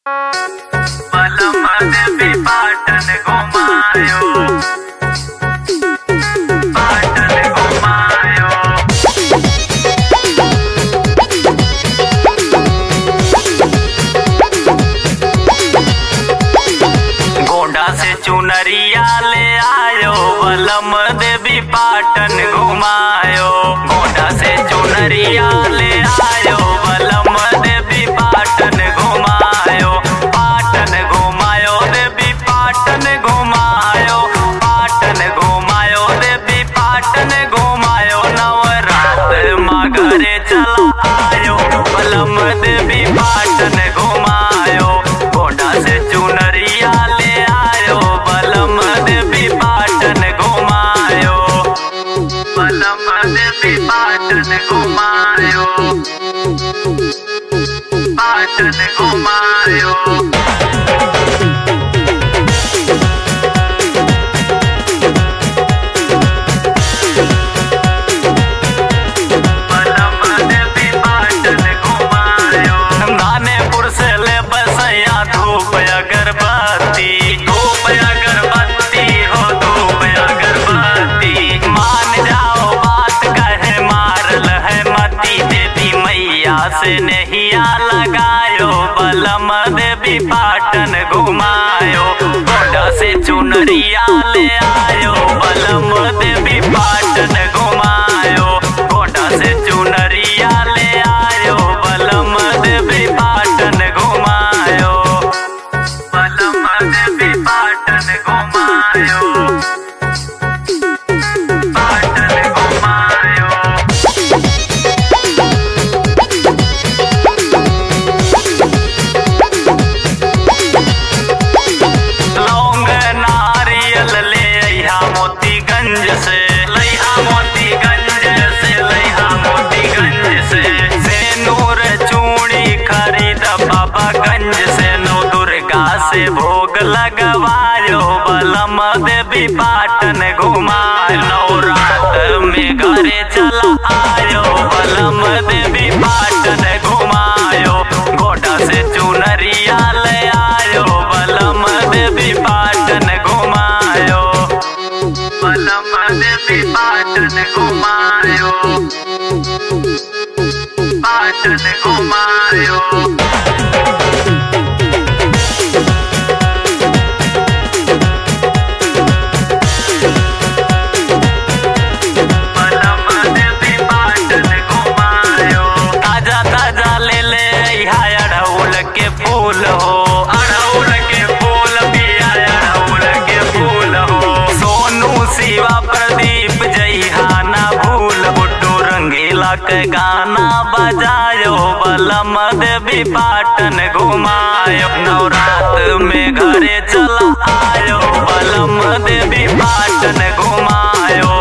बलम देवी पाटन घुमायो, पाटन घुमायो। गोंडा से चुनरिया ले आयो, बलम देवी पाटन घुमायो। गोंडा से चुनरिया ले आयो, बलम देवी पाटन घुमायो। पाटन घुमायो देवी पाटन घुमायो, पाटन घुमायो देवी पाटन घुमायो। नवरात माँ घरे चला आयो, बलम देवी पाटन घुमायो। गोंडा से चुनरिया ले आयो, बलम देवी पाटन घुमायो। बलम देवी पाटन घुमायो, पाटन घुमायो। धूप अगरबत्ती, धूप अगरबत्ती हो, धूप अगरबत्ती। मान जाओ बात कहे मारल है मती, देवी मैया से नहिया लगायो, बलम देवी पाटन घुमायो। गोंडा से चुनरिया ले आयो, बलम देवी पाटन घुमायो। गोंडा से चुनरिया ले आयो, बलम देवी पाटन घुमायो। बलम देवी पाटन घुमायो, पाटन घुमायो। लौंग नारियल ले अइहा मोतीगंज से, लइहा मोतीगंज से, लइहा मोतीगंज से। सेनूर चूड़ी खरीद बाबागंज से, नौ दुर्गा से भोग लगवायो, बलम देवी पाटन घुमायो। नवरात में घरे चला आयो, बलम देवी पाटन घुमायो। गोंडा से चुनरिया ले आयो, बलम देवी पाटन घुमायो। बलम देवी पाटन घुमायो, पाटन घुमायो। फूल हो, अड़हुल के फूल पिया, अड़हुल के फूल हो। सोनू शिवा प्रदीप जइहा ना भूल, बुड्डू रंगीला के गाना बजायो, बलम देवी पाटन घुमायो। नवरात में घरे चला आयो, बलम देवी पाटन घुमायो।